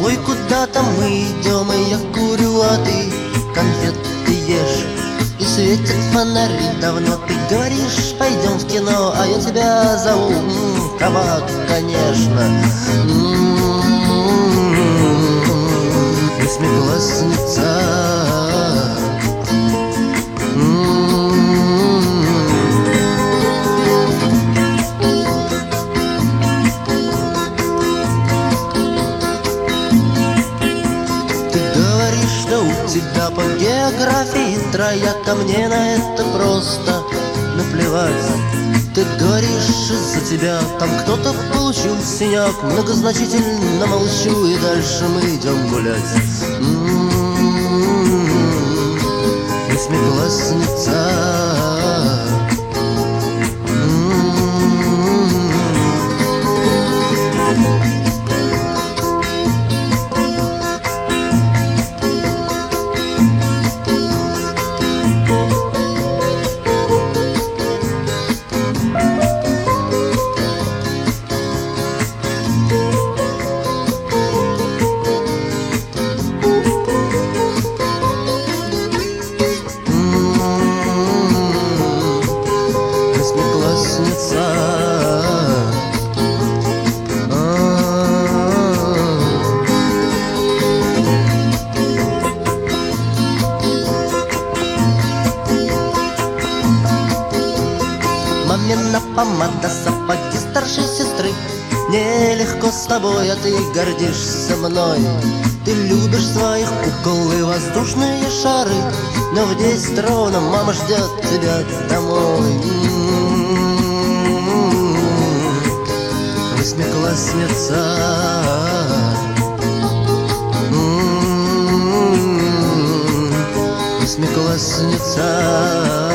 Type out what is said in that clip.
тобой куда-то мы идем, и я курю, а ты конфеты ешь. И светят фонари, давно ты говоришь, пойдем в кино, а я тебя зову, кабак, конечно. Восьмиклассница. Что у тебя по географии трояк, а мне на это просто наплевать. Ты говоришь, из-за тебя там кто-то получил синяк. Многозначительно молчу, и дальше мы идем гулять. Восьмиклассница. Мамина помада, сапоги старшей сестры. Нелегко с тобой, а ты гордишься мной. Ты любишь своих кукол и воздушные шары, но в 10 ровно мама ждет тебя домой. Восьмиклассница. Восьмиклассница.